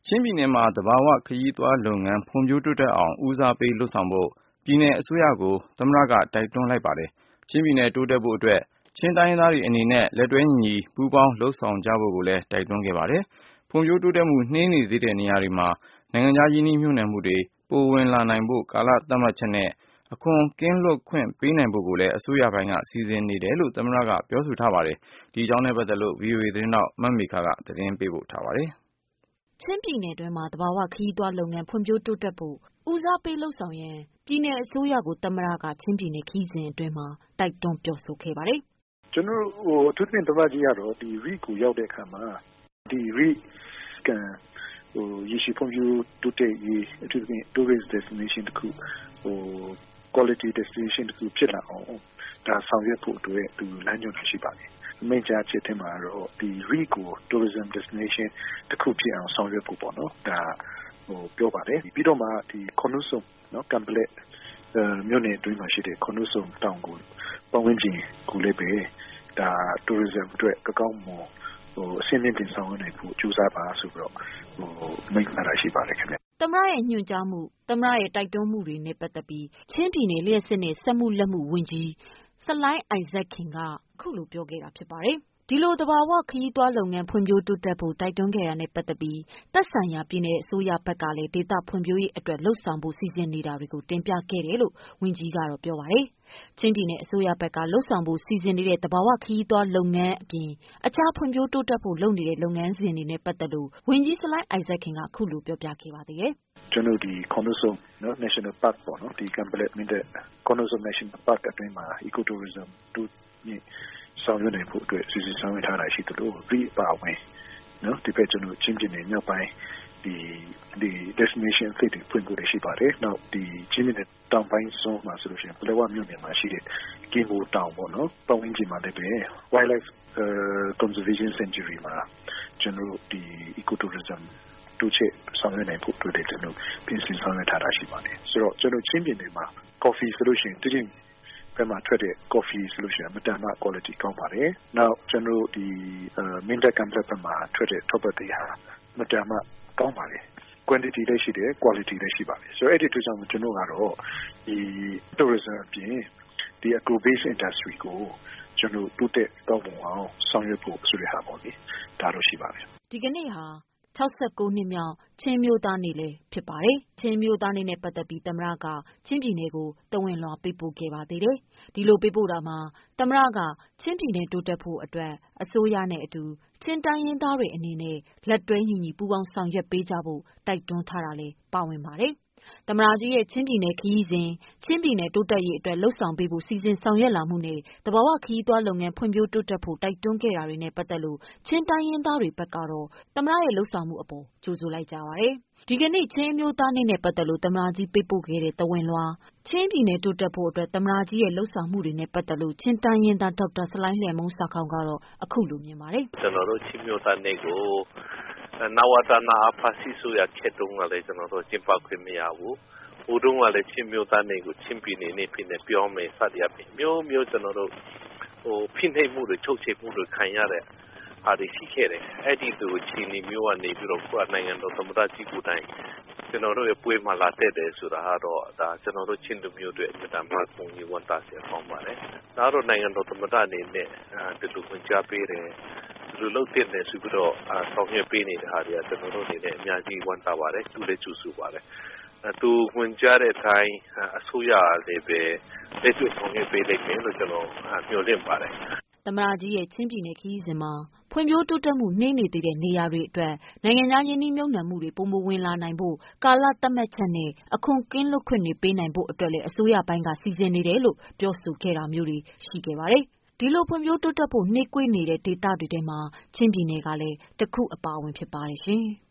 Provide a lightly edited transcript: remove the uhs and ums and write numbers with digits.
ချင်းပြည်နယ်မှာသဘာဝခရီးသွားလုပ်ငန်းဖွံ့ဖြိုးတိုးတက်အောင်ဦးစားပေးလုပ်ဆောင်ဖို့ပြည်နယ်အစိုးရကိုသမ္မတကတိုက်တွန်းလိုက်ပါတယ်။ချင်းပြည်နယ်တိုးတက်ဖို့အတွက်ချင်းတိုင်းရင်းသားတွေအနေနဲ့လက်တွဲညီညီပူးပေါင်းလုပ်ဆောင်ကြဖို့ကိုလည်းတိုက်တွန်းခဲ့ပါတယ်။ဖွံ့ဖြိုးတိုးတက်မှုနှေးနေသေးတဲ့နေရာတွေမှာနိုင်ငံခြားရင်းနှီးမြှုပ်နှံမှုတွေပိုဝင်လာနိုင်ဖို့ကာလသတ်မှတ်ချက်နဲ့အခွန်ကင်းလွတ်ခွင့်ပေးနိုင်ဖို့ကိုလည်းအစိုးရပိုင်းကစီစဉ်နေတယ်လို့သမ္မတကပြောဆိုထားပါတယ်။ဒီအကြောင်းနဲ့ပတ်သက်လို့ VOA သတင်းထောက်မမေခကသတင်းပေးပို့ထားပါတယ်။ချင်းပြည်နယ်တွင်းမှာသဘာဝခရီးသွားလုပ်ငန်းဖွံ့ဖြိုးတိုးတက်ဖို့ဦးစားပေးလုပ်ဆောင်ရန်ပြည်နယ်အစိုးရကိုသမ္မတကချင်းပြည်နယ်ခရီးစဉ်အတွင်းမှာတိုက်တွန်းပြောဆိုခဲ့ပါတယ်။ကျွန်တော်တို့အထူးသဖြင့်သမ္မတကြီးကတော့ဒီ REIT ကိုရောက်တဲ့အခါမှာဒီ REIT ကရေရှည်ဖွံ့ဖြိုးတိုးတက်ရေးအထူးသဖြင့် tourist destination တခုquality destination တခုဖြစ်လာအောင်ဒါဆောင်ရွက်ဖို့အတွက်သူလမ်းညွှန်ရှိပါတယ်။မိန့်ကြားချက်ထဲမှာတော့ဒီ REIT ကို tourism destination တခုဖြစ်အောင်ဆောင်ရွက်ဖို့ပေါ့နော်ဒါပြောပါတယ်။ပြီးတော့မှဒီခွန်နုဆုံနော်ကံပလက်မြို့နယ်အတွင်းမှာရှိတဲ့ခွန်နုဆုံတောင်ကိုပတ်ဝန်းကျင်ကိုလည်းပဲဒါ tourism အတွက်ကောင်းမွန်အဆင့်မြင့်တင်ဆောင်နိုင်ဖို့ကြိုးစားပါဆိုပြီးတော့မိန့်ကြားတာရှိပါတယ်ခင်ဗျ။သမ္မတရဲ့ညွှန်ကြားမှုသမ္မတရဲ့တိုက်တွန်းမှုတွေနဲ့ပတ်သက်ပြီးချင်းပြည်နယ်လျှက်စစ်နဲ့စက်မှုလက်မှုဝန်ကြီးဆလိုင်းအိုက်ဇက်ခင်ကခုလိုပြောခဲ့တာဖြစ်ပါတယ်။ဒီလိုသဘာဝခရီးသွားလုပ်ငန်းဖွံ့ဖြိုးတိုးတက်ဖို့တိုက်တွန်းခဲ့တာနဲ့ပတ်သက်ပြီးသက်ဆိုင်ရာပြည်နယ်အစိုးရဘက်ကလည်းဒေသဖွံ့ဖြိုးရေးအတွက်လှုပ်ဆောင်ဖို့စီစဉ်နေတာတွေကိုတင်ပြခဲ့တယ်လို့ဝန်ကြီးကတော့ပြောပါတယ်။ချင်းပြည်နယ်အစိုးရဘက်ကလှုပ်ဆောင်ဖို့စီစဉ်နေတဲ့သဘာဝခရီးသွားလုပ်ငန်းအပြင်အခြားဖွံ့ဖြိုးတိုးတက်ဖို့လုပ်နေတဲ့လုပ်ငန်းစဉ်တွေနဲ့ပတ်သက်လို့ဝန်ကြီးဆလိုင်းအိုက်ဇက်ခင်ကခုလိုပြောပြခဲ့ပါသေးတယ်။ကျွန်တော်ဒီ Condosum National Park ပေါ့နော်ဒီ Kamplet Mindet Condosum National Park အတွင်းမှာ ecotourism တို့ဆောင်ရွက်နိုင်ဖို့အတွက်စီစဉ်ဆောင်ရွက်ထားတာရှိသလိုဒီပါဝင်နော်ဒီဘက်ကျွန်တော်ချင်းပြည်နယ်မြောက်ပိုင်းဒီ destination အသစ်တွေဖွင့်ဖို့ရှိပါတယ်။နောက်ဒီချင်းပြည်နယ်တောင်ပိုင်းစွန်းမှာဆိုလို့ရှိရင်ပလက်ဝမြို့နယ်မှာရှိတဲ့ကင်းမိုတောင်ပေါ့နော်ပတ်ဝန်းကျင်မှာလည်းပဲ wildlife conservation sanctuary မှာကျွန်တော်ဒီ ecotourism တို့ချက်ဆောင်ရွက်နိုင်ဖို့အတွက်လည်းကျွန်တော်ပြင်ဆင်ဆောင်ရွက်ထားတာရှိပါတယ်။ဆိုတော့ကျွန်တော်ချင်းပြည်နယ်မှာ coffee ဆိုလို့ရှိရင်တချင်းဘယ်မှာထွက်တဲ့ coffee ဆိုလို့ရှိရင်မတန်မှ quality ကောင်းပါတယ်။နောက်ကျွန်တော်ဒီ Mindet Kamplet ဘက်မှာထွက်တဲ့ top တွေဟာမတန်မှကောင်းပါတယ်။ quantity လည်းရှိတယ် quality လည်းရှိပါတယ်။ဆိုတော့အဲ့ဒီအတွက်ကြောင့်ကျွန်တော်ကတော့ဒီ tourism အပြင်ဒီ agro based industry ကိုကျွန်တော်တိုးတက်ကောင်းမွန်အောင်ဆောင်ရွက်ဖို့ဆိုတဲ့ဟာပေါ့လေဒါတော့ရှိပါတယ်။ဒီကနေ့ဟာ69နှစ်မြောက်ချင်းမျိုးသားနေ့လည်းဖြစ်ပါတယ်။ချင်းမျိုးသားနေ့နဲ့ပတ်သက်ပြီးသမ္မတကချင်းပြည်နယ်ကိုတဝင်းလွှာပေးပို့ခဲ့ပါသေးတယ်။ဒီလိုပေးပို့တာမှာသမ္မတကချင်းပြည်နယ်တိုးတက်ဖို့အတွက်အစိုးရနဲ့အတူချင်းတိုင်းရင်းသားတွေအနေနဲ့လက်တွဲညီညီပူးပေါင်းဆောင်ရွက်ပေးကြဖို့တိုက်တွန်းထားတာလည်းပါဝင်ပါတယ်။သမ္မတကြီးရဲ့ချင်းပြည်နယ်ခရီးစဉ်ချင်းပြည်နယ်တိုးတက်ရေးအတွက်လှုပ်ဆောင်ပေးဖို့စီစဉ်ဆောင်ရွက်လာမှုနဲ့သဘာဝခရီးသွားလုပ်ငန်းဖွံ့ဖြိုးတိုးတက်ဖို့တိုက်တွန်းခဲ့တာတွေနဲ့ပတ်သက်လို့ချင်းတိုင်းရင်းသားတွေဘက်ကတော့သမ္မတရဲ့လှုပ်ဆောင်မှုအပေါ်ကြိုဆိုလိုက်ကြပါတယ်။ဒီကနေ့ချင်းမျိုးသားနေ့နဲ့ပတ်သက်လို့သမ္မတကြီးပေးပို့ခဲ့တဲ့သဝင်လွှာချင်းပြည်နယ်တိုးတက်ဖို့အတွက်သမ္မတကြီးရဲ့လှုပ်ဆောင်မှုတွေနဲ့ပတ်သက်လို့ချင်းတိုင်းရင်းသားဒေါက်တာဆလိုင်းလျံမုန်းစာခေါင်ကတော့အခုလိုမြင်ပါတယ်။ကျွန်တော်တို့ချင်းမျိုးသားနေ့ကိုနဝတနာအဖစီဆိုရခေတုံးကလည်းကျွန်တော်တို့ကျင်းပခွင့်မရဘူး။ဟိုတုန်းကလည်းချင်းမျိုးသားနေ့ကိုချင်းပြည်နယ်နေ့ဖြစ်နေပြောမယ်စသည်အပြင်မျိုးကျွန်တော်တို့ဖိနှိပ်မှုတွေချုပ်ချယ်မှုတွေခံရတဲ့အားတွေရှိခဲ့တယ်။အဲ့ဒီသူချင်းမျိုးကနေပြီးတော့ခုနိုင်ငံတော်သမ္မတကြီးကိုယ်တိုင်ကျွန်တော်တို့ရဲ့ပွဲမှာလာတဲ့တယ်ဆိုတာတော့ဒါကျွန်တော်တို့ချင်းလူမျိုးတွေအမြဲတမ်းပုံကြီးဝန်တာစီအောင်ပါတယ်။ဒါတော့နိုင်ငံတော်သမ္မတအနေနဲ့ဒီလိုခွင့်ကြားပေးတယ်လူလုံးတဲ့နေဆိုပြီးတော့ဆောင်ရွက်ပေးနေတဲ့ဟာတွေကကျွန်တော်တို့အနေနဲ့အများကြီးဝန်တာပါတယ်သူလည်းကျူဆူပါတယ်သူဝင်ကြတဲ့အတိုင်းအစိုးရလည်းပဲလက်တွေ့ဆောင်ရွက်ပေးလိုက်မယ်လို့ကျွန်တော်မျှော်လင့်ပါတယ်သမ္မတကြီးရဲ့ချင်းပြည်နယ်ခရီးစဉ်မှာဖွံ့ဖြိုးတိုးတက်မှုနှေးနေသေးတဲ့နေရာတွေအတွက်နိုင်ငံခြားရင်းနှီးမြှုပ်နှံမှုတွေပုံမဝင်လာနိုင်ဖို့ကာလသတ်မှတ်ချက်နဲ့အခွန်ကင်းလွတ်ခွင့်တွေပေးနိုင်ဖို့အတွက်လည်းအစိုးရပိုင်းကစီစဉ်နေတယ်လို့ပြောဆိုခဲ့တာမျိုးတွေရှိခဲ့ပါတယ်။ဒီလိုဖွံ့ဖြိုးတိုးတက်ဖို့နှေးကွေးနေတဲ့ဒေသတွေထဲမှာချင်းပြည်နယ်ကလည်းတစ်ခုအပါအဝင်ဖြစ်ပါတယ်ရှင်။